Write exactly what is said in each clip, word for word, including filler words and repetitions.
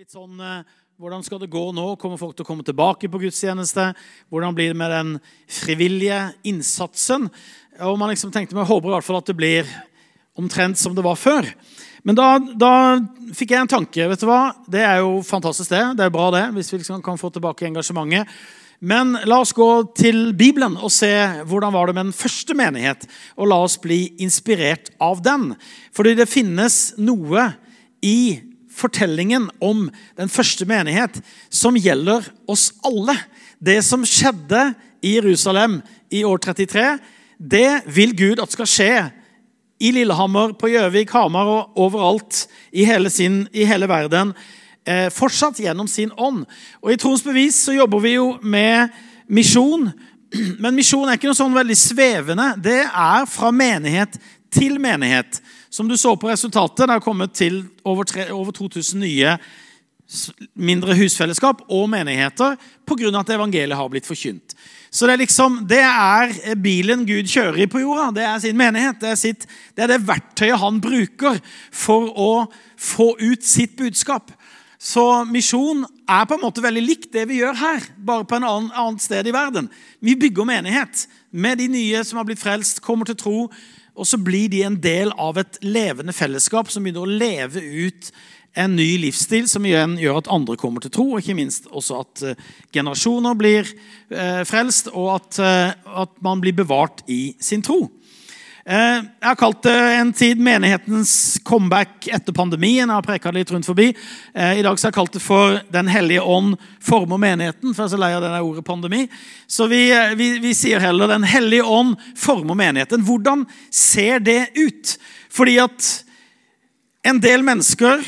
litt sånn, eh, hvordan skal det gå nå? Kommer folk til å komme tilbake på gudstjeneste? Hvordan blir det med den frivillige innsatsen? Og man liksom tenkte, men jeg håper i hvert fall at det blir omtrent som det var før. Men da, da fikk jeg en tanke, vet du hva? Det er jo fantastisk det, det er bra det, hvis vi liksom kan få tilbake engasjementet. Men la oss gå til Bibelen og se hvordan var det med den første menighet, og la oss bli inspirert av den. Fordi det finnes noe i fortellingen om den første menighet som gjelder oss alle. Det som skjedde i Jerusalem i år trettitre, det vil Gud at skal skje i Lillehammer, på Gjøvik, Hamar og overalt i hele, sin, i hele verden, eh, fortsatt gjennom sin ånd. Og i Troens bevis så jobber vi jo med misjon, men misjon er ikke noe sånn veldig svevende. Det er fra menighet til menighet. Som du så på resultatet, det har kommet til over, tre, over to tusen nye mindre husfellesskap og menigheter på grunn av at evangeliet har blitt forkynt. Så det er liksom, det er bilen Gud kjører i på jorda, det er sin menighet, det er, sitt, det, er det verktøyet han bruker for å få ut sitt budskap. Så misjon er på en måte veldig likt det vi gjør her, bare på en annen, annen sted i verden. Vi bygger menighet med de nye som har blitt frelst, kommer til tro, og så blir de en del av et levende fellesskap som begynner å leve ut en ny livsstil som igjen gjør at andre kommer til tro, og ikke minst også at uh, generasjoner blir uh, frelst, og at, uh, at man blir bevart i sin tro. Uh, jeg har kalt det en tid menighetens comeback etter pandemien. Jeg har preket litt rundt forbi. Uh, I dag så har jeg kalt det for Den hellige ånd former menigheten, for jeg er så lei av denne ordet pandemi. Så vi, vi, vi sier heller Den hellige ånd former menigheten. Hvordan ser det ut? Fordi at en del mennesker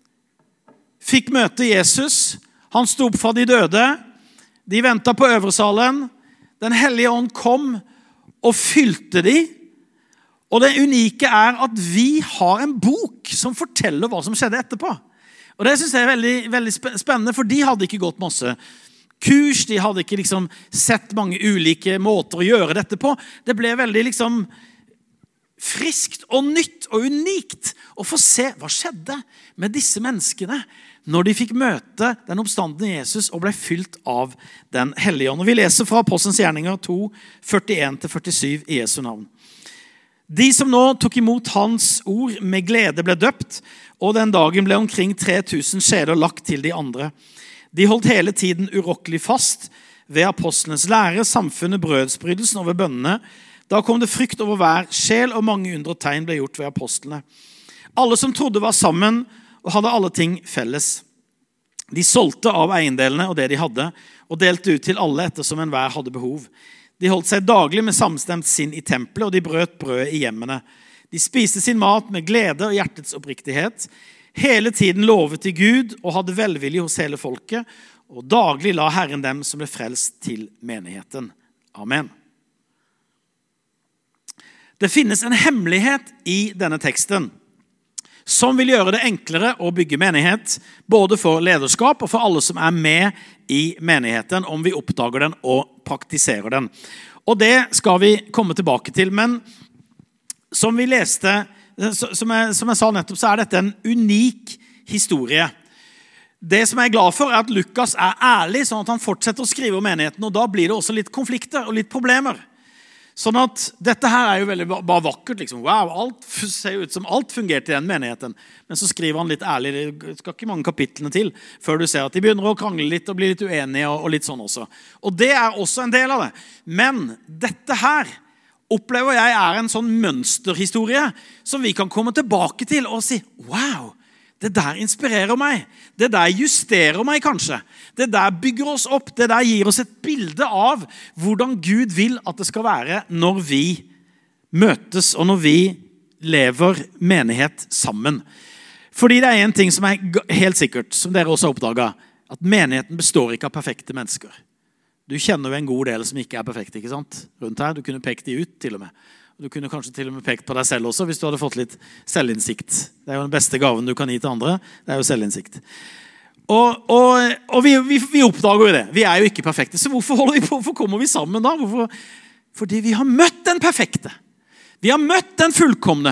fikk møte Jesus. Han sto opp fra de døde. De ventet på øvresalen. Den hellige ånd kom og fylte de. Og det unike er at vi har en bok som forteller hva som skjedde etterpå. Og det synes jeg er veldig, veldig spennende, for de hadde ikke gått masse kurs. De hadde ikke liksom sett mange ulike måter å gjøre dette på. Det ble veldig liksom friskt og nytt og unikt å få se hva skjedde med disse menneskene når de fikk møte den oppstandende Jesus og ble fylt av den hellige ånd. Og vi leser fra Apostelens gjerninger to, førtien til førtisyv i Jesu navn. De som nå tok imot hans ord med glede ble døpt, og den dagen ble omkring tre tusen sjeler lagt til de andre. De holdt hele tiden urokkelig fast ved apostlenes lære, samfunnet, brødsbrytelsen og ved bønnene. Da kom det frykt over hver sjel, og mange undre tegn ble gjort ved apostlene. Alle som trodde var sammen, og hadde alle ting felles. De solgte av eiendelene og det de hadde, og delte ut til alle ettersom enhver hadde behov. De holdt seg daglig med samstemt sinn i tempelet, og de brøt brød i hjemmene. De spiste sin mat med glede og hjertets oppriktighet. Hele tiden lovet de Gud og hadde velvilje hos hele folket, og daglig la Herren dem som ble frelst til menigheten. Amen. Det finnes en hemmelighet i denne teksten, som vil gjøre det enklere å bygge menighet, både for lederskap og for alle som er med i menigheten, om vi oppdager den og praktiserer den. Og det skal vi komme tilbake til, men som vi leste, som jeg, som jeg sa nettopp, så er dette en unik historie. Det som jeg er glad for er at Lukas er ærlig, sånn at han fortsetter å skrive om menigheten, og da blir det også litt konflikter og litt problemer. Sånn at dette her er jo veldig bare vakkert, liksom. Wow, alt ser ut som alt fungerte i den menigheten. Men så skriver han litt ærlig, det skal ikke mange kapitlene til, før du ser at de begynner å krangle litt og bli litt uenige og, og litt sånn også. Og det er også en del av det. Men dette her opplever jeg er en sånn mønsterhistorie som vi kan komme tilbake til og si, wow, det der inspirerer meg. Det der justerer meg kanskje. Det der bygger oss opp. Det der gir oss et bilde av hvordan Gud vil at det skal være når vi møtes og når vi lever menighet sammen. Fordi det er en ting som er helt sikkert, som dere også har oppdaget, at menigheten består ikke av perfekte mennesker. Du kjenner jo en god del som ikke er perfekte, ikke sant? Rundt her, du kunne pekt de ut til og med. Du kunne kanskje til og med pekt på deg selv også, hvis du hadde fått litt selvinnsikt. Det er jo den beste gaven du kan gi til andre, det er jo selvinnsikt. Og, og, og vi, vi, vi oppdager jo det. Vi er jo ikke perfekte, så hvorfor, holder vi på, hvorfor kommer vi sammen da? Hvorfor? Fordi vi har møtt den perfekte. Vi har møtt den fullkomne.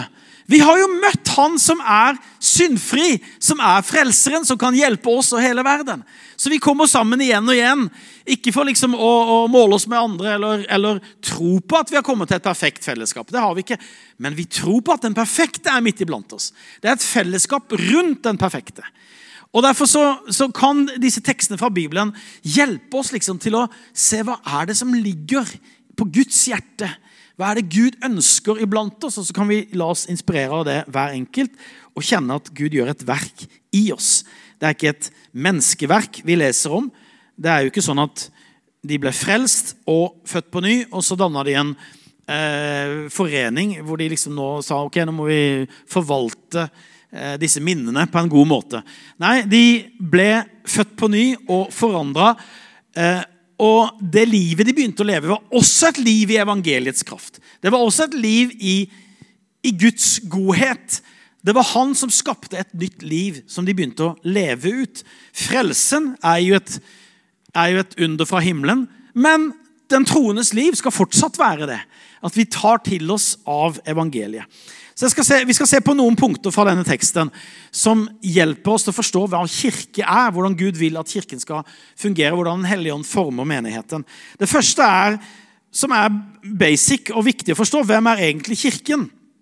Vi har jo møtt han som er syndfri, som er frelseren, som kan hjelpe oss og hele verden. Så vi kommer sammen igjen og igjen, ikke for liksom å, å måle oss med andre, eller, eller tro på at vi har kommet til et perfekt fellesskap. Det har vi ikke. Men vi tror på at den perfekte er midt iblant oss. Det er et fellesskap rundt den perfekte. Og derfor så, så kan disse tekstene fra Bibelen hjelpe oss liksom til å se hva er det som ligger på Guds hjerte. Hva er det Gud ønsker iblant oss? Og så kan vi la oss inspirere av det hver enkelt, og kjenne at Gud gjør et verk i oss. Det er ikke et menneskeverk vi leser om. Det er jo ikke sånn at de ble frelst og født på ny, og så dannet de en eh, forening, hvor de liksom nå sa, ok, nå må vi forvalte eh, disse minnene på en god måte. Nei, de ble født på ny og forandret, eh, og det livet de begynte å leve var også et liv i evangeliets kraft. Det var også et liv i, i Guds godhet. Det var han som skapte et nytt liv som de begynte å leve ut. Frelsen er jo et, er jo et under fra himmelen, men den troendes liv skal fortsatt være det. At vi tar til oss av evangeliet. Så jeg skal se, vi skal se på noen punkter fra denne teksten som hjelper oss til å forstå hva kirke er, hvordan Gud vil at kirken skal fungere, hvordan den hellige ånd former menigheten. Det første er, som er basic og viktig å forstå, hvem er egentlig kirken?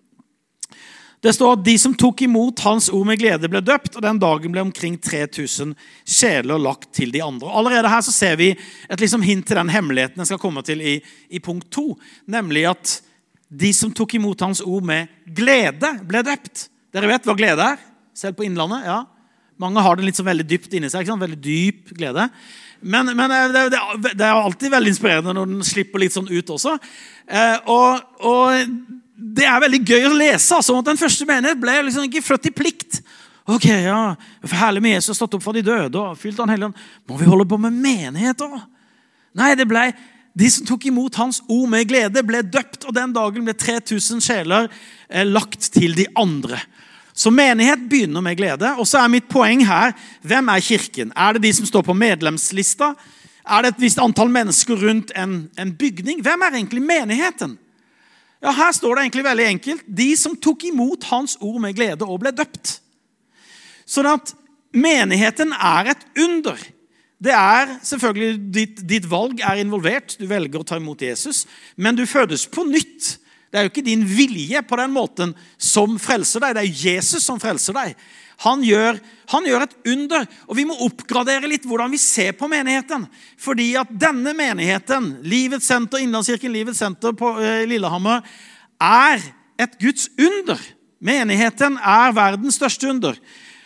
Det står at de som tok imot hans ord med glede ble døpt, og den dagen ble omkring tre tusen sjeler lagt til de andre. Allerede her så ser vi et liksom hint til den hemmeligheten jeg skal komme til i, i punkt to, nemlig at de som tok imot hans ord med glede ble døpt. Dere vet hva glede er? Selv på Innlandet, ja. Mange har det litt så veldig dypt inni seg, ikke sant? Veldig dyp glede. Men, men det, det, det er alltid veldig inspirerende når den slipper litt sånn ut også. Eh, og, og det er veldig gøy å lese, sånn at den første menighet ble liksom ikke født i plikt. Ok, ja, for herlig med Jesus stått opp fra de døde og fylt han helgen. Må vi holde på med menighet også? Nei, det ble... De som tok imot hans ord med glede ble døpt, og den dagen ble tre tusen sjeler eh, lagt til de andre. Så menighet begynner med glede, og så er mitt poeng her, hvem er kirken? Er det de som står på medlemslista? Er det et visst antall mennesker rundt en, en bygning? Hvem er egentlig menigheten? Ja, her står det egentlig veldig enkelt. De som tok imot hans ord med glede og ble døpt. Sånn at menigheten er et under. Det er selvfølgelig, ditt, ditt valg er involvert, du velger å ta imot Jesus, men du fødes på nytt. Det er jo ikke din vilje på den måten som frelser deg, det er Jesus som frelser deg. Han gjør, han gjør et under, og vi må oppgradere litt hvordan vi ser på menigheten. Fordi at denne menigheten, Livets Senter, Innlandskirken Livets Senter på eh, Lillehammer, er et Guds under. Menigheten er verdens største under.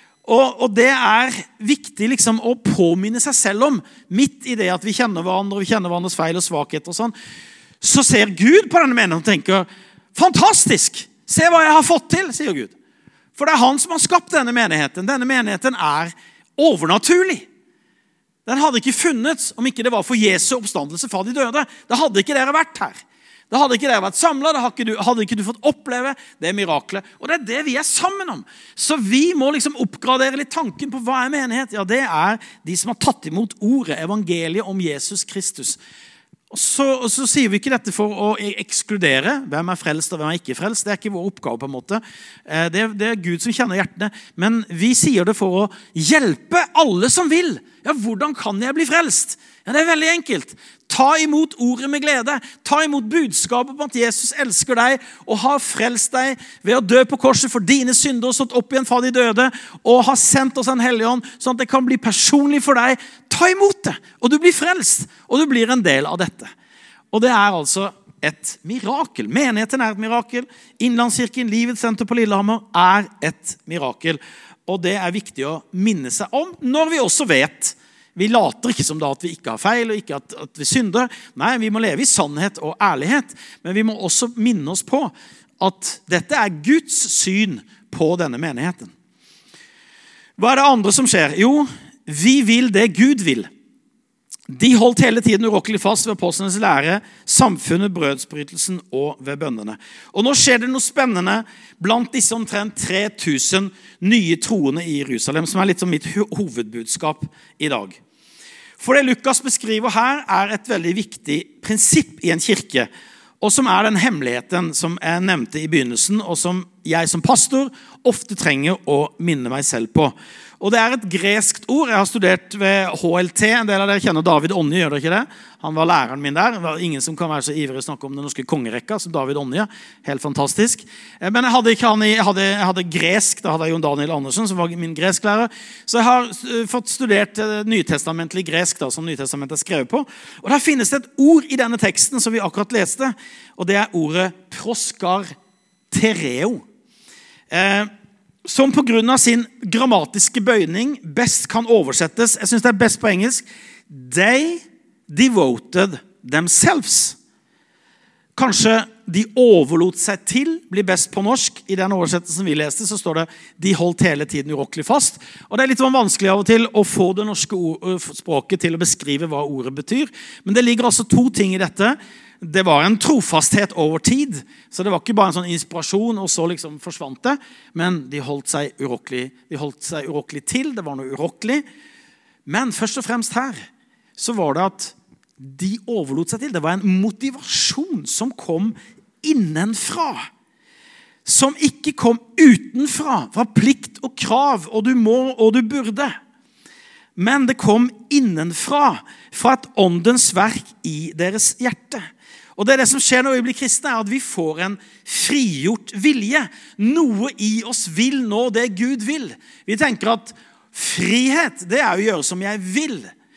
Og, og det er viktig liksom å påminne seg selv om, midt i det at vi kjenner hverandre, vi kjenner hverandres feil og svakheter og sånn, så ser Gud på denne menigheten og tenker, fantastisk, se hva jeg har fått til, sier Gud. For det er han som har skapt denne menigheten. Denne menigheten er overnaturlig. Den hadde ikke funnet om ikke det var for Jesu oppstandelse fra de døde. Da hadde ikke dere vært her. Da hadde ikke dere vært samlet, da hadde ikke, du, hadde ikke du fått oppleve det miraklet. Og det er det vi er sammen om. Så vi må liksom oppgradere litt tanken på hva er menighet. Ja, det er de som har tatt imot ordet, evangeliet om Jesus Kristus. Og så, og så sier vi ikke dette for å ekskludere hvem er frelst og hvem er ikke frelst. Det er ikke vår oppgave på en måte. Det er, det er Gud som kjenner hjertene. Men vi sier det for å hjelpe alle som vil. Ja, hvordan kan jeg bli frelst? Ja, det er veldig enkelt. Ta imot ordet med glede. Ta imot budskapet om at Jesus elsker deg og har frelst deg ved å dø på korset for dine synder og stått opp igjen fra de døde og har sendt oss en hellig ånd sånn at det kan bli personlig for deg. Ta imot det, og du blir frelst, og du blir en del av dette. Og det er altså et mirakel. Menigheten er et mirakel. Innlandskirken, Livets Senter på Lillehammer er et mirakel. Og det er viktig å minne seg om når vi også vet. Vi later ikke som da at vi ikke har feil og ikke at, at vi synder. Nei, vi må leve i sannhet og ærlighet. Men vi må også minne oss på at dette er Guds syn på denne menigheten. Hva er det andre som skjer? Jo, vi vil det Gud vil. De holdt hele tiden urokkelig fast ved apostlenes lære, samfunnet, brødsbrytelsen og ved bønnene. Og nå skjer det noe spennende blant disse omtrent tre tusen nye troende i Jerusalem, som er litt som mitt hovedbudskap i dag. For det Lukas beskriver her er et veldig viktig prinsipp i en kirke, og som er den hemmeligheten som jeg nevnte i begynnelsen, og som jeg som pastor ofte trenger å minne meg selv på. Og det er et greskt ord. Jeg har studert ved H L T. En del av dere kjenner David Onje, gjør dere ikke det? Han var læreren min der. Det var ingen som kan være så ivrig å snakke om den norske kongerekka som David Onje. Helt fantastisk. Men jeg hadde ikke han i, jeg hadde, jeg hadde gresk, da hadde jeg jo Daniel Andersen som var min gresklærer. Så jeg har fått studert nytestamentlig gresk da, som Nytestamentet er skrevet på. Og der finnes det et ord i denne teksten som vi akkurat leste, og det er ordet proskartereo. Eh, som på grunn av sin grammatiske bøyning best kan oversettes, jeg synes det er best på engelsk, they devoted themselves. Kanskje de overlot seg til, blir best på norsk. I den oversettelsen vi leste så står det de holdt hele tiden urokkelig fast. Og det er litt vanskelig av og til å få det norske språket til å beskrive hva ordet betyr. Men det ligger altså to ting i dette. Det var en trofasthet over tid, så det var ikke bare en sånn inspirasjon, og så liksom forsvant det, men de holdt seg urokkelig, de holdt seg urokkelig til, det var noe urokkelig. Men først og fremst her, så var det at de overlot seg til. Det var en motivasjon som kom innenfra, som ikke kom utenfra, fra plikt og krav, og du må, og du burde. Men det kom innenfra, fra et åndens verk i deres hjerte. Og det er det som skjer når vi blir kristne, er at vi får en frigjort vilje. Noe i oss vil nå det Gud vil. Vi tenker at frihet, det er å gjøre som jeg vil.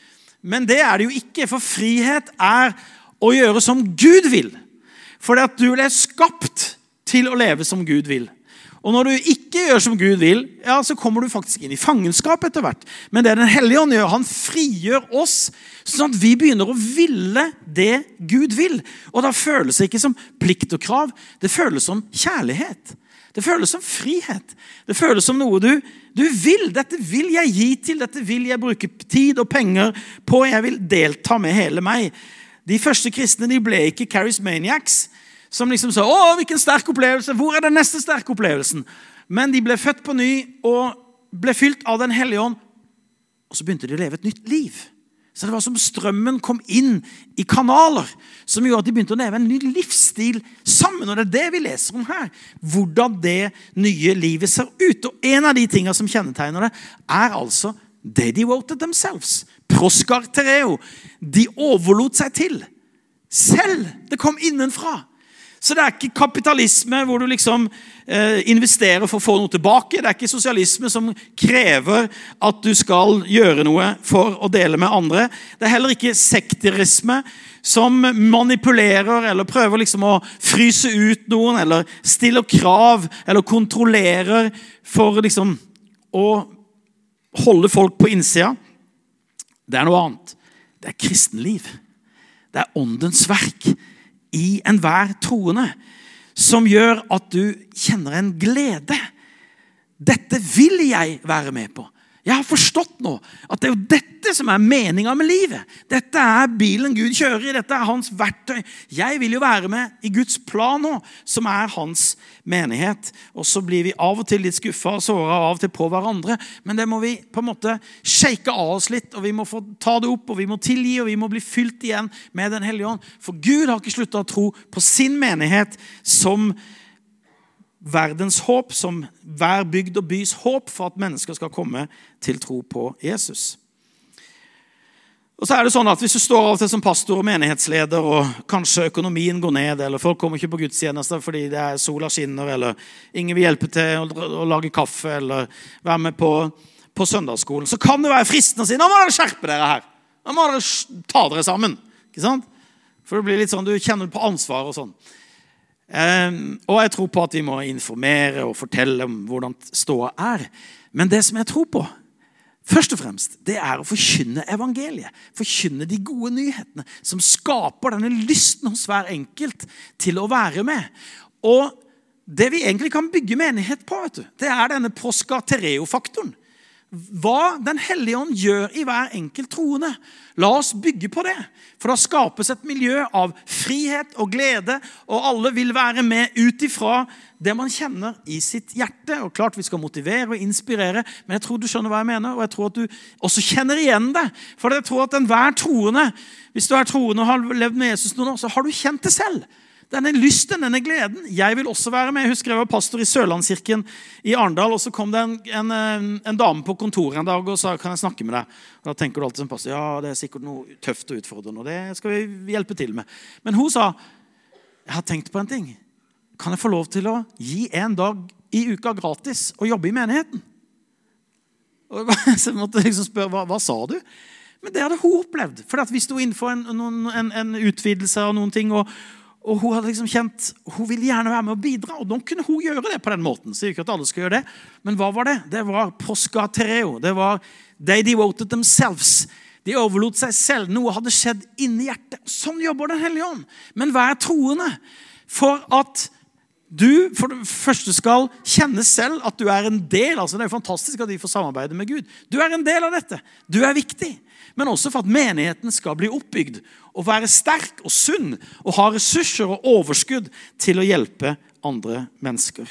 Men det er det jo ikke, for frihet er å gjøre som Gud vil. For at du er skapt til å leve som Gud vil. Og når du ikke gjør som Gud vil, ja, så kommer du faktisk inn i fangenskap etter hvert. Men det Den Hellige Ånd gjør, han frigjør oss, sånn at vi begynner å ville det Gud vil. Og da føles det ikke som plikt og krav, det føles som kjærlighet. Det føles som frihet. Det føles som noe du, du vil. Dette vil jeg gi til, dette vil jeg bruke tid og penger på, jeg vil delta med hele meg. De første kristne, de ble ikke charismaniacs, som liksom sa, å, hvilken sterk opplevelse, hvor er den neste sterke opplevelsen? Men de ble født på ny, og ble fylt av Den Hellige Ånd, og så begynte de å leve et nytt liv. Så det var som strømmen kom inn i kanaler, som gjorde at de begynte å leve en ny livsstil sammen, og det er det vi leser om her. Hvordan det nye livet ser ut, og en av de tingene som kjennetegner det, er altså, they devoted themselves. Proskartereo. De overlot seg til. Selv. Det kom innenfra. Så det er ikke kapitalisme hvor du liksom eh, investerer for å få noe tilbake. Det er ikke sosialisme som krever at du skal gjøre noe for å dele med andre. Det er heller ikke sekterisme som manipulerer eller prøver liksom å fryse ut noen, eller stiller krav, eller kontrollerer for liksom å holde folk på innsida. Det er noe annet. Det er kristenliv. Det er åndens verk i enhver troende, som gjør at du kjenner en glede. Dette vil jeg være med på. Jeg har forstått nå at det er jo dette som er meningen med livet. Dette er bilen Gud kjører i, dette er hans verktøy. Jeg vil jo være med i Guds plan nå, som er hans menighet. Og så blir vi av og til litt skuffet og såret av og til på hverandre, men det må vi på en måte shake av oss litt, og vi må få ta det opp, og vi må tilgi, og vi må bli fylt igjen med Den Hellige Ånd. For Gud har ikke sluttet å tro på sin menighet som verdens håp, som hver bygd og bys håp for at mennesker skal komme til tro på Jesus. Og så er det sånn at hvis du står av og til som pastor og menighetsleder, og kanskje økonomien går ned, eller folk kommer ikke på gudstjenester fordi det er sola skinner, eller ingen vil hjelpe til å, å lage kaffe, eller være med på, på søndagsskolen, så kan det være fristende å si, nå må dere skjerpe dere her. Nå må dere ta dere sammen. Ikke sant? For det blir litt sånn, du kjenner på ansvar og sånn. Um, og jeg tror på at vi må informere og fortelle om hvordan ståa er. Men det som jeg tror på, først og fremst, det er å forkynne evangeliet. Forkynne de gode nyhetene som skaper denne lysten hos hver enkelt til å være med. Og det vi egentlig kan bygge menighet på, vet du, det er denne proskartereo-faktoren. Hva Den Hellige Ånd gjør i hver enkelt troende. La oss bygge på det. For da skapes et miljø av frihet og glede, og alle vil være med ut ifra det man kjenner i sitt hjerte. Og klart vi skal motivere og inspirere, men jeg tror du skjønner hva jeg mener, og jeg tror at du også kjenner igjen det. For jeg tror at enhver troende, hvis du er troende og har levd med Jesus noen år, så har du kjent det selv. denne lysten, denne gleden. Jeg vil også være med. Jeg husker jeg var pastor i Sørlandskirken i Arendal, og så kom det en, en, en dame på kontoret en dag og sa, kan jeg snakke med deg? Og da tenker du alltid som pastor, ja, det er sikkert noe tøft og utfordrende, og det skal vi hjelpe til med. Men hun sa, jeg har tenkt på en ting. Kan jeg få lov til å gi en dag i uka gratis og jobbe i menigheten? Og så måtte jeg liksom spørre, hva, hva sa du? Men det hadde hun opplevd, for at vi stod innenfor en, en, en utvidelse av noen ting, og, og hun hadde liksom kjent, hun ville gjerne være med å bidra, og nå kunne hun gjøre det på den måten. Så ikke at alle skal gjøre det, men hva var det? Det var proskartereo, det var they devoted themselves. De overlot seg selv, noe hadde skjedd inni hjertet. Sånn jobber den hellige ånd. Men vær troende for at du for det første skal kjenne selv at du er en del, altså det er fantastisk at de får samarbeide med Gud. Du er en del av dette. Du er viktig. Men også for at menigheten skal bli oppbygd og være sterk og sunn og ha ressurser og overskudd til å hjelpe andre mennesker.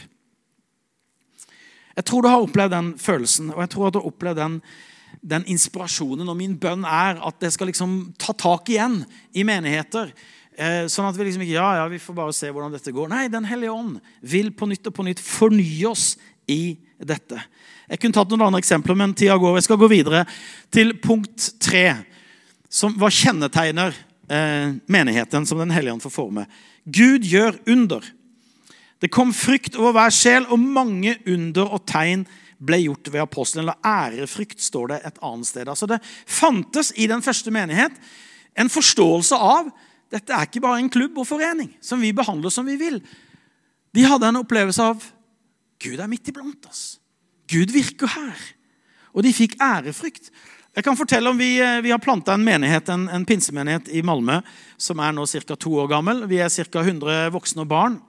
Jeg tror du har opplevd den følelsen, og jeg tror at du har opplevd den, den inspirasjonen, og min bønn er at det skal liksom ta tak igjen i menigheter, sånn at vi liksom ikke, ja, ja, vi får bare se hvordan dette går. Nei, den hellige ånd vil på nytt og på nytt fornye oss i dette. Jeg kunne tatt noen andre eksempler, men tida går. Jeg skal gå videre til punkt tre, som var kjennetegner eh, menigheten som den hellige ånd får forme. Gud gjør under. Det kom frykt over hver sjel, og mange under og tegn ble gjort ved apostelen. Eller ærefrykt står det et annet sted. Altså det fantes i den første menighet en forståelse av dette er ikke bare en klubb og forening som vi behandler som vi vil. De hadde en opplevelse av Gud er midt iblant oss. Gud virker her. Og de fikk ærefrykt. Jeg kan fortelle om vi, vi har plantet en menighet, en, en pinsemenighet i Malmö, som er nå cirka to år gammel. Vi er cirka hundre voksne og barn.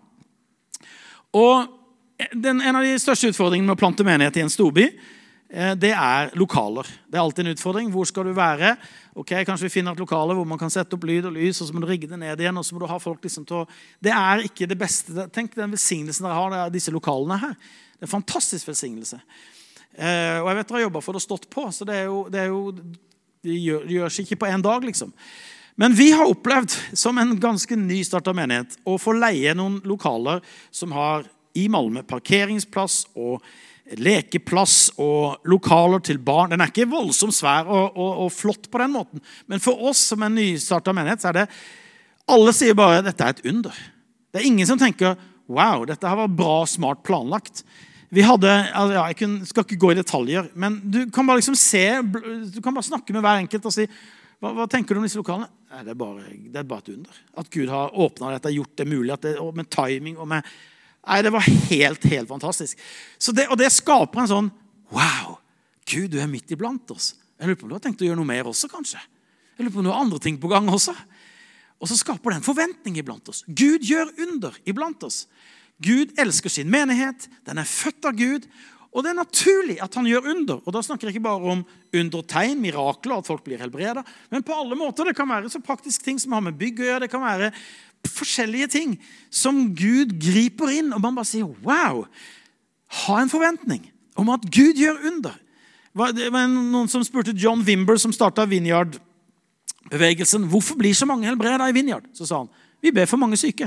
Og den, en av de største utfordringene med å plante menighet i en storby, det er lokaler. Det er alltid en utfordring. Hvor skal du være? Ok, kanskje vi finner et lokale hvor man kan sette opp lyd og lys, og så må du rigge det ned igjen, og så må du ha folk liksom til å... Det er ikke det beste. Tenk den velsignelsen dere har, det er disse lokalene her. Det er en fantastisk velsignelse. Eh, og jeg vet dere har jobbet for det og stått på, så det er jo, det er jo det gjør, det gjør seg ikke på en dag, liksom. Men vi har opplevd, som en ganske nystartet menighet, å få leie noen lokaler som har i Malmö parkeringsplass og lekeplass og lokaler til barn. Den er ikke voldsomt svær og, og, og flott på den måten. Men for oss som en nystartet menighet, så er det, alle sier bare, dette er et under. Det er ingen som tenker, wow, dette her var bra, smart planlagt. Vi hadde, altså, ja, jeg kun, skal ikke gå i detaljer, men du kan bare liksom se, du kan bare snakke med hver enkelt og si, hva, hva tenker du om disse lokalene? Nei, det er bare, det er bare et under. At Gud har åpnet dette, gjort det mulig, at det, og med timing og med... Nei, det var helt, helt fantastisk. Så det, og det skaper en sånn, wow, Gud, du er midt iblant oss. Jeg lurer på om du har tenkt å gjøre noe mer også, kanskje. Jeg lurer på om du har andre ting på gang også. Og så skaper det en forventning iblant oss. Gud gjør under iblant oss. Gud elsker sin menighet, den er født av Gud, og det er naturlig at han gjør under. Og da snakker jeg ikke bare om undertegn, mirakler, at folk blir helbredet, men på alle måter. Det kan være så praktisk ting som har med bygg å gjøre, det kan være forskjellige ting som Gud griper inn, og man bare sier, wow, ha en forventning om at Gud gjør under. Det var noen som spurte John Wimber, som startet Vineyard-bevegelsen, hvorfor blir så mange helbredet i Vineyard? Så sa han, vi ber for mange syke.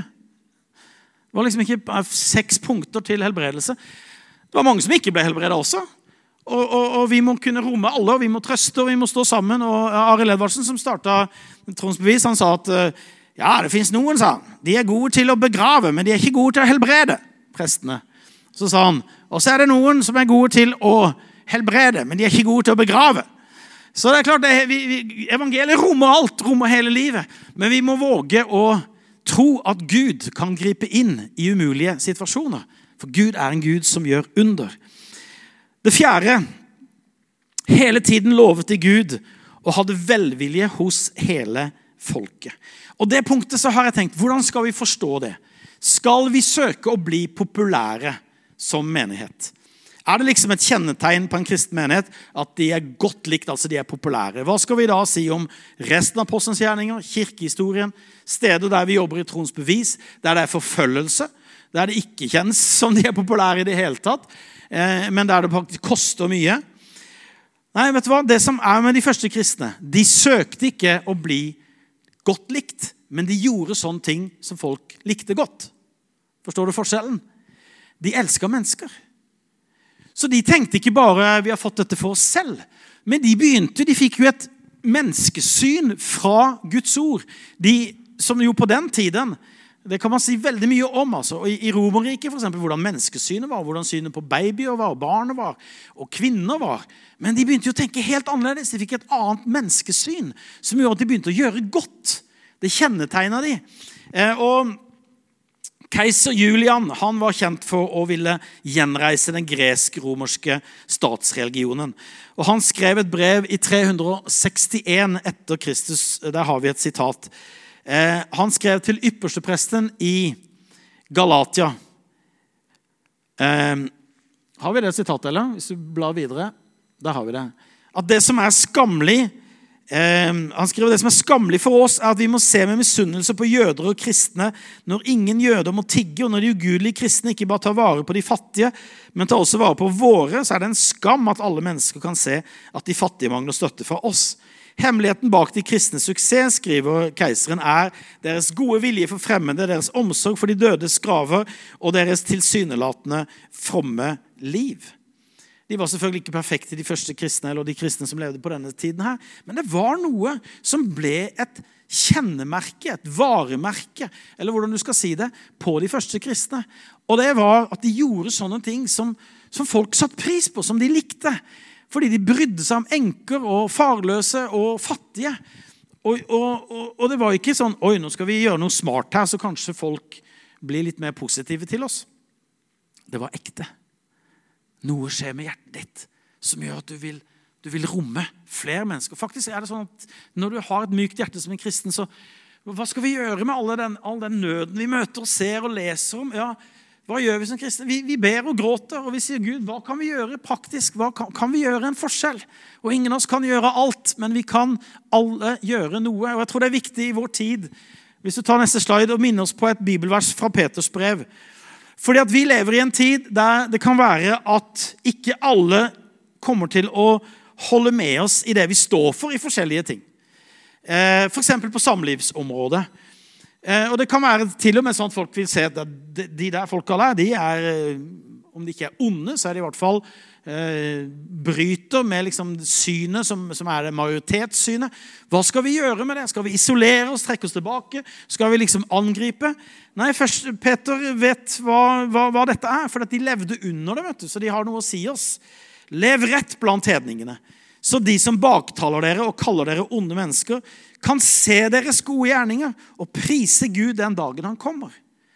Det var liksom ikke seks punkter til helbredelse. Det var mange som ikke ble helbredet også. Og, og, og vi må kunne romme alle, og vi må trøste, og vi må stå sammen. Og Arild Edvardsen, som startet Tronsbevis, han sa at ja, det finnes noen, sa han. De er gode til å begrave, men de er ikke gode til å helbrede, prestene. Så sa han, og så er det noen som er gode til å helbrede, men de er ikke gode til å begrave. Så det er klart, det er, vi, vi, evangeliet rommer alt, rommer hele livet. Men vi må våge å tro at Gud kan gripe inn i umulige situasjoner. For Gud er en Gud som gjør under. Det fjerde, hele tiden lovet de Gud og hadde velvilje hos hele folket. Og det punktet så har jeg tenkt, hvordan skal vi forstå det? Skal vi søke å bli populære som menighet? Er det liksom et kjennetegn på en kristen menighet at de er godt likt, altså de er populære? Hva skal vi da si om resten av apostelens gjerninger, kirkehistorien, steder der vi jobber i tronsbevis, der det er forfølgelse, der det ikke kjennes som de er populære i det hele tatt, men der det faktisk koster mye? Nei, vet du hva? Det som er med de første kristne, de søkte ikke å bli godt likt. men de gjorde sånne ting som folk likte godt. Forstår du forskjellen? De elsket mennesker. Så de tenkte ikke bare vi har fått dette for oss selv, men de begynte, de fikk jo et menneskesyn fra Guds ord. De, som jo på den tiden, det kan man si veldig mye om, altså. Og i Romerriket for eksempel, hvordan menneskesynet var, hvordan synet på babyer var, barnet var, og kvinner var. Men de begynte jo å tenke helt annerledes. De fikk et annet menneskesyn, som gjorde at de begynte å gjøre godt. Det kjennetegnet de. Eh, og Keiser Julian, han var kjent for å ville gjenreise den gresk-romerske statsreligionen. Og han skrev et brev i tre hundre sekstien etter Kristus. Der har vi et sitat. Eh, han skrev til ypperstepresten i Galatia. Eh, har vi det sitatet, eller? Hvis du blar videre, der har vi det. At det som er skamlig, eh, han skriver det som er skamlig for oss, er at vi må se med misunnelse på jøder og kristne når ingen jøder må tigge, og når de ugudelige kristne ikke bare tar vare på de fattige, men tar også vare på våre, så er det en skam at alle mennesker kan se at de fattige mangler støtte fra oss. Hemmeligheten bak de kristne suksess, skriver keiseren, er deres gode vilje for fremmede, deres omsorg for de dødes graver og deres tilsynelatende fromme liv. De var selvfølgelig ikke perfekte, de første kristne, eller de kristne som levde på denne tiden her, men det var noe som ble et kjennemerke, et varemerke, eller hvordan du skal si det, på de første kristne. Og det var at de gjorde sånne ting som, som folk satt pris på, som de likte, fordi de brydde seg om enker og farløse og fattige. Og, og, og, og det var ikke sånn, oi, nå skal vi gjøre noe smart her, så kanskje folk blir litt mer positive til oss. Det var ekte. Noe skjer med hjertet ditt som gjør at du vil, du vil romme flere mennesker. Faktisk er det sånn at når du har et mykt hjerte som en kristen, så hva skal vi gjøre med alle den, all den nøden vi møter og ser og leser om? Ja, hva gjør vi som kristne? Vi, vi ber og gråter, og vi sier, Gud, hva kan vi gjøre praktisk? Hva kan, kan vi gjøre en forskjell? Og ingen av oss kan gjøre alt, men vi kan alle gjøre noe. Og jeg tror det er viktig i vår tid, hvis du tar neste slide og minner oss på et bibelvers fra Peters brev. Fordi at vi lever i en tid der det kan være at ikke alle kommer til å holde med oss i det vi står for i forskjellige ting. For eksempel på samlivsområdet. Og det kan være til og med sånn at folk vil se at de der folka der, de er, om de ikke er onde, så er de i hvert fall eh, bryter med liksom synet som, som er det majoritetssynet. Hva skal vi gjøre med det? Skal vi isolere oss, trekke oss tilbake? Skal vi liksom angripe? Nei, først, Peter vet hva, hva, hva dette er, for de levde under det, vet du, så de har noe å si oss. Lev rett blant hedningene. Så de som baktaler dere og kaller dere onde mennesker, kan se deres gode gjerninger og prise Gud den dagen han kommer.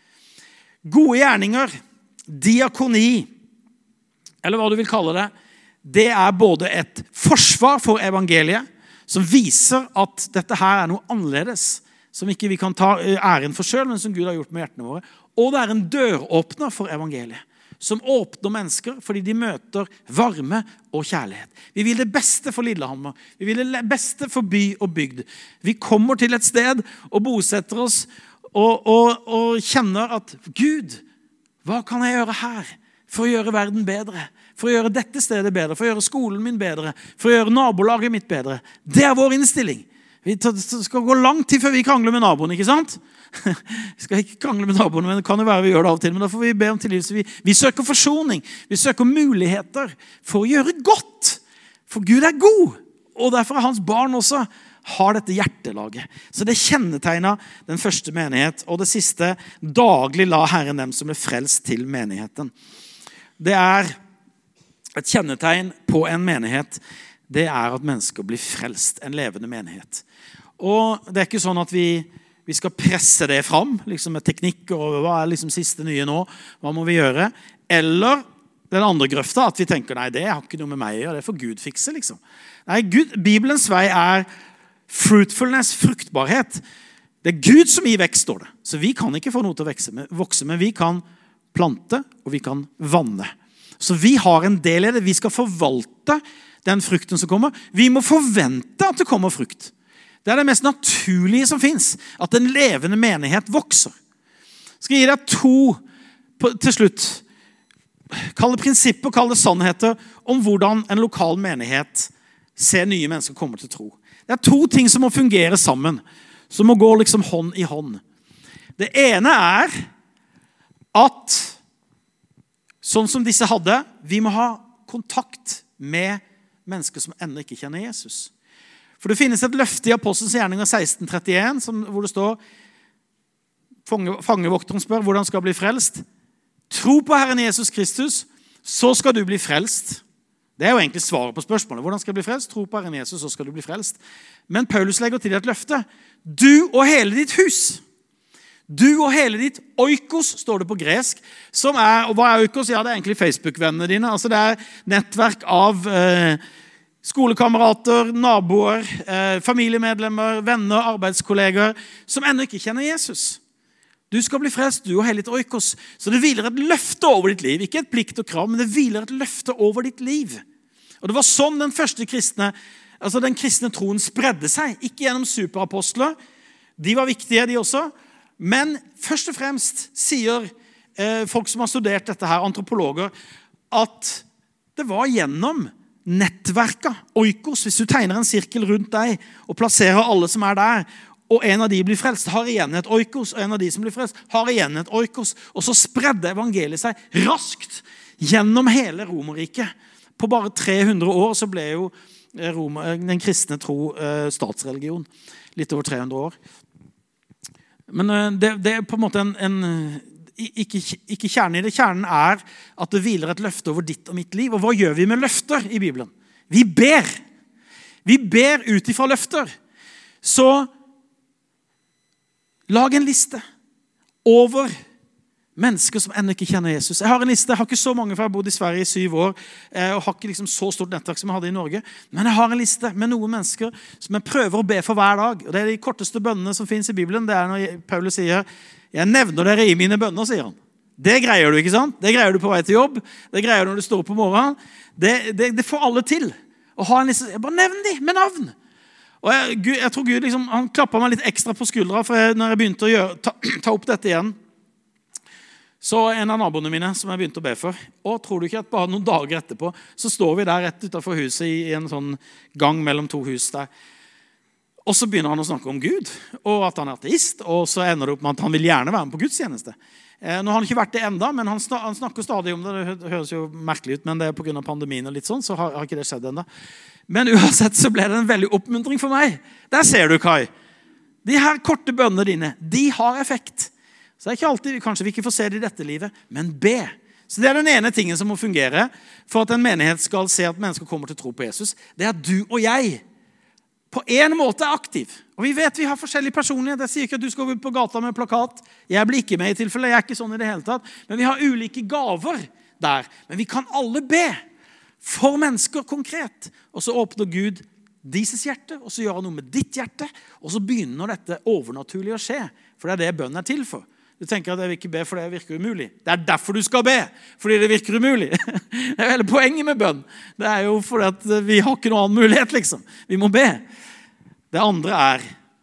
Gode gjerninger, diakoni, eller hva du vil kalle det, det er både et forsvar for evangeliet, som viser at dette her er noe annerledes, som ikke vi kan ta æren for selv, men som Gud har gjort med hjertene våre. Og det er en døråpner for evangeliet, som åpner mennesker fordi de møter varme og kjærlighet. Vi vil det beste for Lillehammer. Vi vil det beste for by og bygd. Vi kommer til et sted og bosetter oss og, og, og kjenner at Gud, hva kan jeg gjøre her for å gjøre verden bedre? For å gjøre dette stedet bedre, for å gjøre skolen min bedre, for å gjøre nabolaget mitt bedre. Det er vår innstilling. Vi skal gå lang tid før vi krangler med naboen, ikke sant? Vi skal ikke krangle med naboen, men det kan jo være vi gjør det av og til. Men da får vi be om tilgivelse. Vi, vi søker forsoning. Vi søker muligheter for å gjøre godt. For Gud er god. Og derfor er hans barn også har dette hjertelaget. Så det kjennetegner den første menighet. Og det siste, daglig la Herren dem som ble frelst til menigheten. Det er et kjennetegn på en menighet. Det er at mennesker blir frelst, en levende menighet. Og det er ikke sånn at vi, vi skal presse det fram, liksom med teknikk, og hva er liksom siste nye nå, hva må vi gjøre? Eller den andre grøfta, at vi tenker, nei, det har ikke noe med meg å gjøre, det får Gud fikse, liksom. Nei, Gud, Bibelens vei er fruitfulness, fruktbarhet. Det er Gud som gir vekst, står det. Så vi kan ikke få noe til å vokse, vokse, men vi kan plante, og vi kan vanne. Så vi har en del i det. Vi skal forvalte den frukten som kommer. Vi må forvente at det kommer frukt. Det er det mest naturlige som finnes, at en levende menighet vokser. Jeg skal gi deg to på, til slutt. Kall det prinsipper, kall det sannheter om hvordan en lokal menighet ser nye mennesker komme til tro. Det er to ting som må fungere sammen, som må gå liksom hånd i hånd. Det ene er at, sånn som disse hadde, vi må ha kontakt med mennesker som ennå ikke kjenner Jesus. For det finnes et løfte i Apostelens gjerninger seksten trettien, som, hvor det står, fange, fangevokteren spør, hvordan skal jeg bli frelst? Tro på Herren Jesus Kristus, så skal du bli frelst. Det er jo egentlig svaret på spørsmålet. Hvordan skal jeg bli frelst? Tro på Herren Jesus, så skal du bli frelst. Men Paulus legger til et løfte. Du og hele ditt hus. Du og hele ditt oikos, står det på gresk, som er, og hva er oikos? Ja, det er egentlig Facebook-vennene dine. Altså det er nettverk av eh, skolekamerater, naboer, eh, familiemedlemmer, venner, arbeidskolleger, som ennå ikke kjenner Jesus. Du skal bli frelst, du og hele ditt oikos. Så det hviler et løfte over ditt liv. Ikke et plikt og krav, men det hviler et løfte over ditt liv. Og det var sånn den første kristne, altså den kristne troen spredde seg. Ikke gjennom superapostler. De var viktige, de også. Men først og fremst sier eh, folk som har studert dette her, antropologer, at det var gjennom nettverket, oikos. Hvis du tegner en sirkel rundt deg og plasserer alle som er der, og en av de blir frelst, har igjen et oikos, og en av de som blir frelst, har igjen et oikos. Og så spredde evangeliet seg raskt gjennom hele Romerriket. På bare tre hundre år så ble jo Roma, den kristne tro statsreligion. Litt over tre hundre år. Men det, det er på en måte en, en ikke, ikke kjernen i det. Kjernen er at det hviler et løfte over ditt og mitt liv. Og hva gjør vi med løfter i Bibelen? Vi ber. Vi ber ut ifra løfter. Så lag en liste over mennesker som ennå ikke kjenner Jesus. Jeg har en liste, jeg har ikke så mange, for jeg har bodd i Sverige i syv år, og har ikke liksom så stort nettverk som jeg hadde i Norge, men jeg har en liste med noen mennesker som jeg prøver å be for hver dag. Og det er de korteste bønnene som finnes i Bibelen. Det er når Paulus sier, jeg nevner dere i mine bønner, sier han. Det greier du, ikke sant? Det greier du på vei til jobb, det greier du når du står på morgenen. Det, det, det får alle til. Å ha en liste, bare nevn de med navn. Og jeg, Gud, jeg tror Gud liksom, han klappet meg litt ekstra på skuldra, for jeg, når jeg begynte å gjøre, ta, ta opp dette igjen, så en av naboene mine som jeg begynte å be for, og tror du ikke at bare noen dager etterpå, så står vi der rett utenfor huset i, i en sånn gang mellom to hus der, og så begynner han å snakke om Gud, og at han er ateist, og så ender det opp med at han vil gjerne være med på gudstjeneste. Eh, nå har han ikke vært det enda, men han, snak, han snakker stadig om det, det høres jo merkelig ut, men det er på grunn av pandemien og litt sånn, så har, har ikke det skjedd enda. Men uansett så ble det en veldig oppmuntring for meg. Der ser du, Kai. De her korte bønnene dine, de har effekt. Så det er ikke alltid, kanskje vi ikke får se det i dette livet, men be. Så det er den ene tingen som må fungere for at en menighet skal se at mennesker kommer til å tro på Jesus. Det er at du og jeg på en måte er aktiv. Og vi vet vi har forskjellige personlighet. Jeg sier ikke at du skal gå ut på gata med plakat. Jeg blir ikke med i tilfelle, jeg er ikke sånn i det hele tatt. Men vi har ulike gaver der. Men vi kan alle be. For mennesker konkret. Og så åpner Gud deres hjerte, og så gjør han noe med ditt hjerte, og så begynner dette overnaturlig å skje. For det er det bønnen er til for. Du tenker at jeg vil ikke be, for det virker umulig. Det er derfor du skal be, fordi det virker umulig. Det er hele poenget med bønn. Det er jo fordi at vi har ikke noen annen mulighet, liksom. Vi må be. Det andre er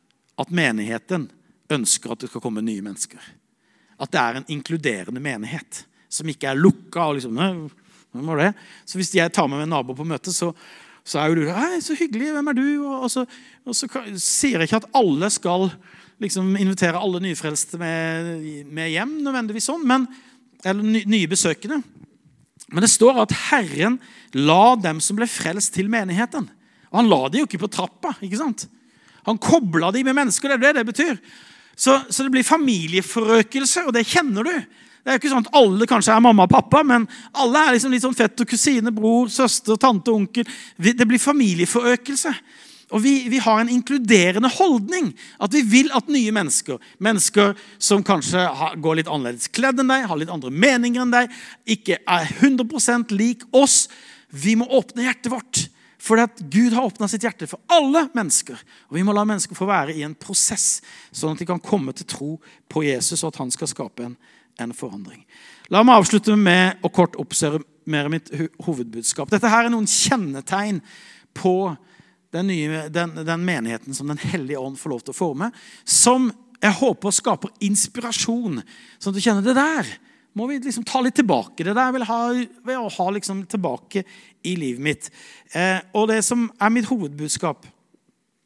at menigheten ønsker at det skal komme nye mennesker. At det er en inkluderende menighet, som ikke er lukket og liksom... Det. Så hvis jeg tar med en nabo på møte, så, så er jo du, hei, så hyggelig, hvem er du? Og, og, så, og så sier jeg ikke at alle skal liksom invitere alle nyfrelste med, med hjem, nødvendigvis sånn, men, eller ny, nye besøkende. Men det står at Herren la dem som ble frelst til menigheten. Og han la de jo ikke på trappa, ikke sant? Han koblet de med mennesker, det er det det betyr. Så, så det blir familieforøkelse, og det kjenner du. Det er jo ikke sånn at alle kanskje er mamma og pappa, men alle er liksom litt sånn fett og kusine, bror, søster, tante, onkel. Det blir familieforøkelse. Og vi, vi har en inkluderende holdning. At vi vil at nye mennesker, mennesker som kanskje har, går litt annerledes kledd enn deg, har litt andre meninger enn deg, ikke er hundre prosent lik oss. Vi må åpne hjertet vårt. For at Gud har åpnet sitt hjerte for alle mennesker. Og vi må la mennesker få være i en prosess, sånn at de kan komme til tro på Jesus, og at han skal skape en en forandring. La meg avslutte med å kort oppsummere mitt hovedbudskap. Dette her er noen kjennetegn på den, nye, den, den menigheten som den hellige ånd får lov til å forme, som jeg håper skaper inspirasjon, sånn at du kjenner det der. Må vi liksom ta litt tilbake. Det der vil jeg ha, vil jeg ha liksom tilbake i livet mitt. Eh, og det som er mitt hovedbudskap,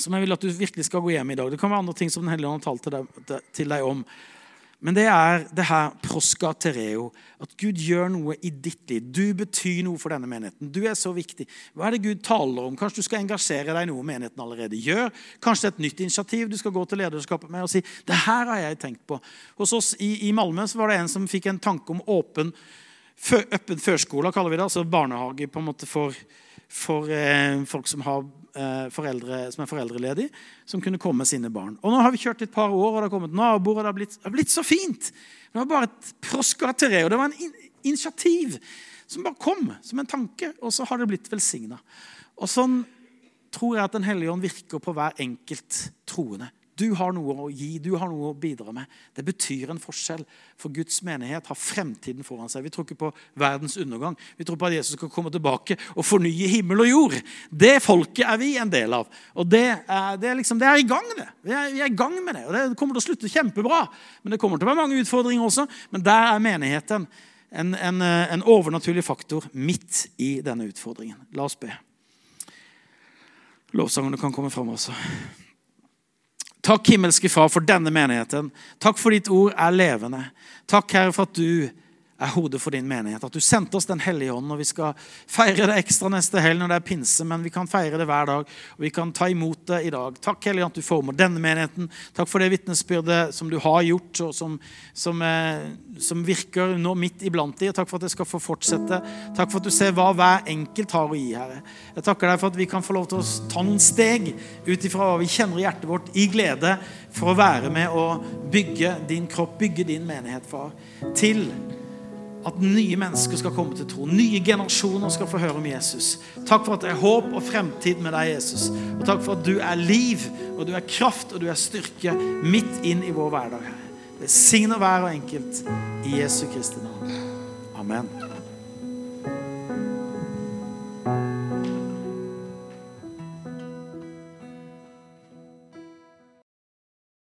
som jeg vil at du virkelig skal gå hjem i dag. Det kan være andre ting som den Hellige Ånd har talt til deg, til deg om. Men det er det her proskatereo, at Gud gjør noe i ditt liv. Du betyr noe for denne menigheten. Du er så viktig. Hva er det Gud taler om? Kanskje du skal engasjere deg i noe menigheten allerede gjør. Kanskje det er et nytt initiativ du skal gå til lederskapet med og si, det her har jeg tenkt på. Hos oss i, i Malmö så var det en som fikk en tanke om åpen, åpen førskole, kaller vi det, altså barnehage på en måte for, for eh, folk som har Foreldre, som er foreldreledige, som kunne komme med sine barn. Og nå har vi kjørt et par år, og det har kommet naboer, og det har blitt, det har blitt så fint. Det var bare et proskatereo, det var en in- initiativ som bare kom som en tanke, og så har det blitt velsignet. Og sånn tror jeg at den Hellige Ånd virker på hver enkelt troende. Du har noe å gi, du har noe å bidra med. Det betyr en forskjell, for Guds menighet har fremtiden foran seg. Vi tror ikke på verdens undergang. Vi tror på at Jesus skal komme tilbake og fornye himmel og jord. Det folket er vi en del av. Og det er, det er, liksom, det er i gang det. Vi er, vi er i gang med det, og det kommer til å slutte kjempebra. Men det kommer til å være mange utfordringer også. Men der er menigheten en, en, en overnaturlig faktor midt i denne utfordringen. La oss be. Lovsangene kan komme frem også. Takk, himmelske far, for denne menigheten. Takk for ditt ord er levende. Takk, Herre, for at du er hodet for din menighet. At du sendte oss den Hellige Ånd, og vi skal feire det ekstra neste helg når det er pinse, men vi kan feire det hver dag, og vi kan ta imot det i dag. Takk, Hellige Ånd, at du former denne menigheten. Takk for det vittnesbyrdet som du har gjort, og som, som, eh, som virker nå midt iblant de. Takk for at det skal få fortsette. Takk for at du ser hva hver enkelt har å gi, Herre. Jeg takker deg for at vi kan få lov til å ta noen steg ut ifra hva vi kjenner i hjertet vårt, i glede, for å være med og bygge din kropp, bygge din menighet, far, til at nye mennesker skal komme til tro. Nye generasjoner skal få høre om Jesus. Takk for at det er håp og fremtid med deg, Jesus. Og takk for at du er liv, og du er kraft, og du er styrke midt inn i vår hverdag, Herre. Velsign hver og enkelt i Jesu Kristi navn. Amen.